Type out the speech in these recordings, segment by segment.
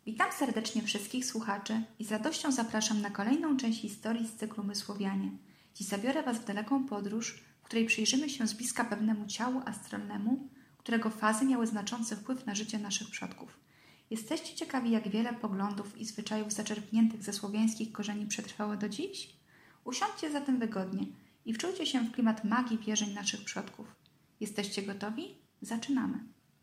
Witam serdecznie wszystkich słuchaczy i z radością zapraszam na kolejną część historii z cyklu Mysłowianie. Dziś zabiorę Was w daleką podróż, w której przyjrzymy się z bliska pewnemu ciału astralnemu, którego fazy miały znaczący wpływ na życie naszych przodków. Jesteście ciekawi, jak wiele poglądów i zwyczajów zaczerpniętych ze słowiańskich korzeni przetrwało do dziś? Usiądźcie zatem wygodnie i wczujcie się w klimat magii wierzeń naszych przodków. Jesteście gotowi? Zaczynamy.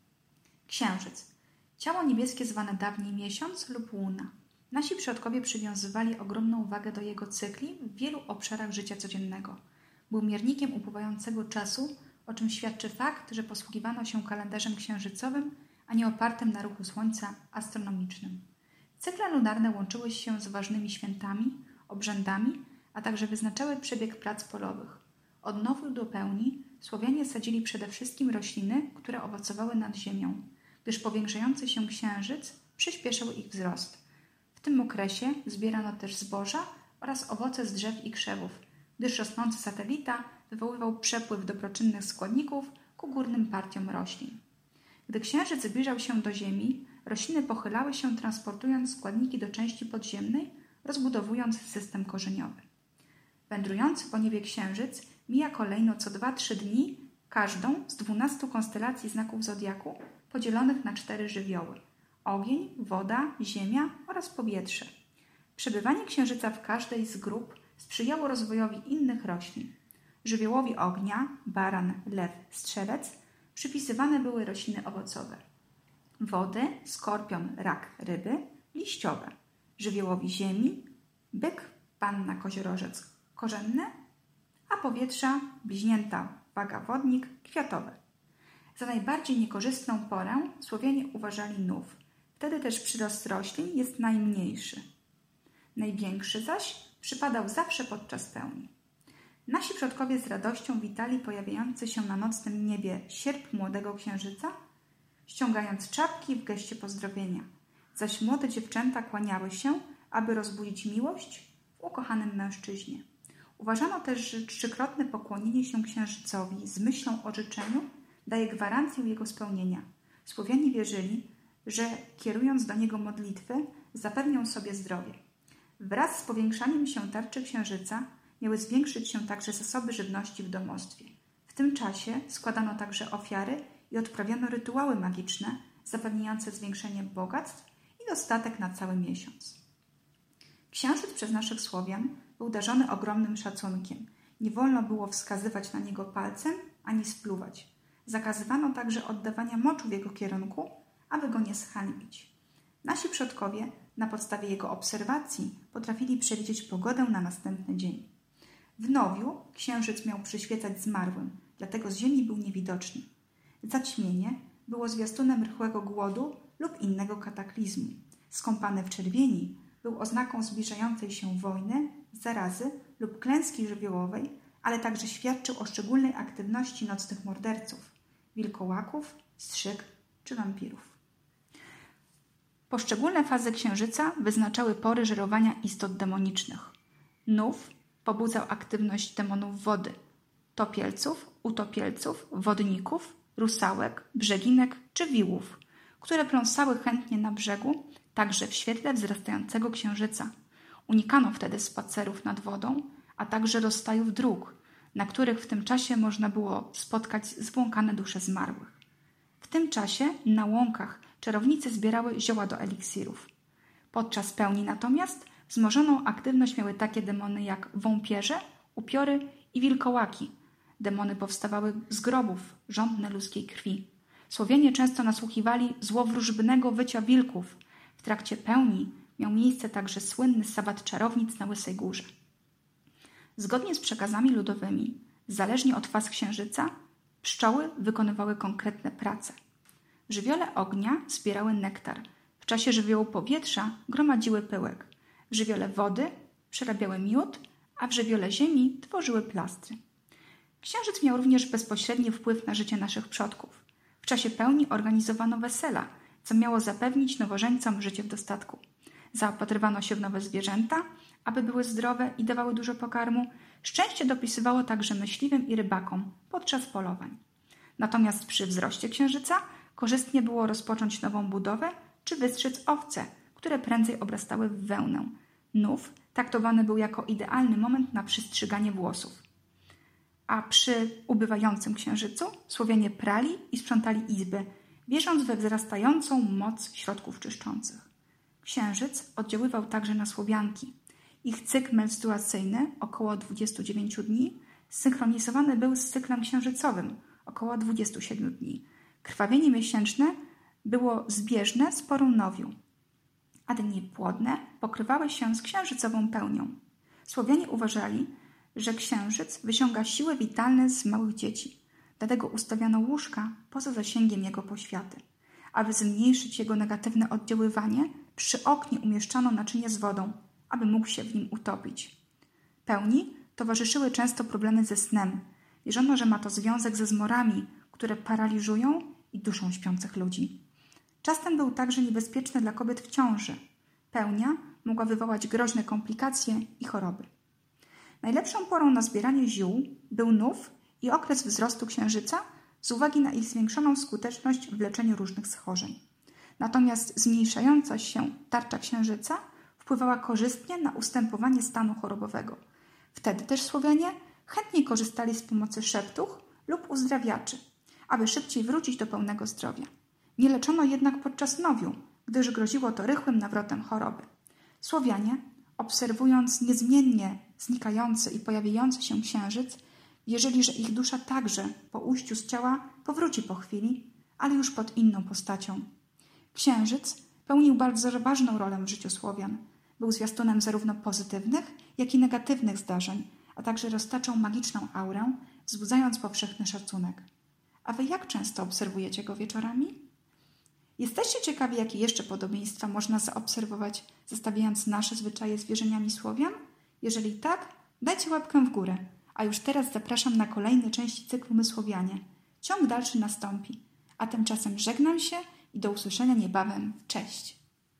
Księżyc. Ciało niebieskie zwane dawniej miesiąc lub łuna. Nasi przodkowie przywiązywali ogromną wagę do jego cykli w wielu obszarach życia codziennego. Był miernikiem upływającego czasu, o czym świadczy fakt, że posługiwano się kalendarzem księżycowym, a nie opartym na ruchu słońca astronomicznym. Cykle lunarne łączyły się z ważnymi świętami, obrzędami, a także wyznaczały przebieg prac polowych. Od nowiu do pełni Słowianie sadzili przede wszystkim rośliny, które owocowały nad ziemią, gdyż powiększający się księżyc przyspieszał ich wzrost. W tym okresie zbierano też zboża oraz owoce z drzew i krzewów, gdyż rosnący satelita wywoływał przepływ dobroczynnych składników ku górnym partiom roślin. Gdy księżyc zbliżał się do ziemi, rośliny pochylały się, transportując składniki do części podziemnej, rozbudowując system korzeniowy. Wędrujący po niebie księżyc mija kolejno co 2-3 dni każdą z 12 konstelacji znaków zodiaku, podzielonych na 4 żywioły: ogień, woda, ziemia oraz powietrze. Przebywanie księżyca w każdej z grup sprzyjało rozwojowi innych roślin. Żywiołowi ognia, baran, lew, strzelec, przypisywane były rośliny owocowe. Wody, skorpion, rak, ryby, liściowe. Żywiołowi ziemi, byk, panna, koziorożec, korzenne, a powietrza, bliźnięta, waga, wodnik, kwiatowe. Za najbardziej niekorzystną porę Słowianie uważali nów. Wtedy też przyrost roślin jest najmniejszy. Największy zaś przypadał zawsze podczas pełni. Nasi przodkowie z radością witali pojawiający się na nocnym niebie sierp młodego księżyca, ściągając czapki w geście pozdrowienia, zaś młode dziewczęta kłaniały się, aby rozbudzić miłość w ukochanym mężczyźnie. Uważano też, że trzykrotne pokłonienie się księżycowi z myślą o życzeniu daje gwarancję jego spełnienia. Słowianie wierzyli, że kierując do niego modlitwy, zapewnią sobie zdrowie. Wraz z powiększaniem się tarczy księżyca miały zwiększyć się także zasoby żywności w domostwie. W tym czasie składano także ofiary i odprawiano rytuały magiczne zapewniające zwiększenie bogactw i dostatek na cały miesiąc. Księżyc przez naszych Słowian był darzony ogromnym szacunkiem. Nie wolno było wskazywać na niego palcem ani spluwać. Zakazywano także oddawania moczu w jego kierunku, aby go nie zhańbić. Nasi przodkowie na podstawie jego obserwacji potrafili przewidzieć pogodę na następny dzień. W nowiu księżyc miał przyświecać zmarłym, dlatego z ziemi był niewidoczny. Zaćmienie było zwiastunem rychłego głodu lub innego kataklizmu. Skąpany w czerwieni był oznaką zbliżającej się wojny, zarazy lub klęski żywiołowej, ale także świadczył o szczególnej aktywności nocnych morderców, wilkołaków, strzyg czy wampirów. Poszczególne fazy księżyca wyznaczały pory żerowania istot demonicznych. Nów pobudzał aktywność demonów wody, topielców, utopielców, wodników, rusałek, brzeginek czy wiłów, które pląsały chętnie na brzegu, także w świetle wzrastającego księżyca. Unikano wtedy spacerów nad wodą, a także rozstajów dróg, na których w tym czasie można było spotkać zwłąkane dusze zmarłych. W tym czasie na łąkach czarownice zbierały zioła do eliksirów. Podczas pełni natomiast wzmożoną aktywność miały takie demony jak wąpierze, upiory i wilkołaki. Demony powstawały z grobów, żądne ludzkiej krwi. Słowianie często nasłuchiwali złowróżbnego wycia wilków. W trakcie pełni miał miejsce także słynny sabat czarownic na Łysej Górze. Zgodnie z przekazami ludowymi, zależnie od faz księżyca, pszczoły wykonywały konkretne prace. W żywiole ognia zbierały nektar, w czasie żywiołu powietrza gromadziły pyłek, w żywiole wody przerabiały miód, a w żywiole ziemi tworzyły plastry. Księżyc miał również bezpośredni wpływ na życie naszych przodków. W czasie pełni organizowano wesela, co miało zapewnić nowożeńcom życie w dostatku. Zaopatrywano się w nowe zwierzęta, aby były zdrowe i dawały dużo pokarmu. Szczęście dopisywało także myśliwym i rybakom podczas polowań. Natomiast przy wzroście księżyca korzystnie było rozpocząć nową budowę czy wystrzec owce, które prędzej obrastały w wełnę. Nów traktowany był jako idealny moment na przystrzyganie włosów. A przy ubywającym księżycu Słowianie prali i sprzątali izby, wierząc we wzrastającą moc środków czyszczących. Księżyc oddziaływał także na Słowianki. Ich cykl menstruacyjny, około 29 dni, zsynchronizowany był z cyklem księżycowym, około 27 dni. Krwawienie miesięczne było zbieżne z porą nowiu, a dni płodne pokrywały się z księżycową pełnią. Słowianie uważali, że księżyc wyciąga siły witalne z małych dzieci, dlatego ustawiano łóżka poza zasięgiem jego poświaty. Aby zmniejszyć jego negatywne oddziaływanie, przy oknie umieszczano naczynie z wodą, aby mógł się w nim utopić. Pełni towarzyszyły często problemy ze snem. Wierzono, że ma to związek ze zmorami, które paraliżują i duszą śpiących ludzi. Czas ten był także niebezpieczny dla kobiet w ciąży. Pełnia mogła wywołać groźne komplikacje i choroby. Najlepszą porą na zbieranie ziół był nów i okres wzrostu księżyca z uwagi na ich zwiększoną skuteczność w leczeniu różnych schorzeń. Natomiast zmniejszająca się tarcza księżyca wpływała korzystnie na ustępowanie stanu chorobowego. Wtedy też Słowianie chętnie korzystali z pomocy szeptuch lub uzdrawiaczy, aby szybciej wrócić do pełnego zdrowia. Nie leczono jednak podczas nowiu, gdyż groziło to rychłym nawrotem choroby. Słowianie, obserwując niezmiennie znikający i pojawiający się księżyc, wierzyli, że ich dusza także po ujściu z ciała powróci po chwili, ale już pod inną postacią. Księżyc pełnił bardzo ważną rolę w życiu Słowian. Był zwiastunem zarówno pozytywnych, jak i negatywnych zdarzeń, a także roztaczał magiczną aurę, wzbudzając powszechny szacunek. A wy jak często obserwujecie go wieczorami? Jesteście ciekawi, jakie jeszcze podobieństwa można zaobserwować, zestawiając nasze zwyczaje z wierzeniami Słowian? Jeżeli tak, dajcie łapkę w górę. A już teraz zapraszam na kolejne części cyklu My Słowianie. Ciąg dalszy nastąpi. A tymczasem żegnam się i do usłyszenia niebawem. Cześć!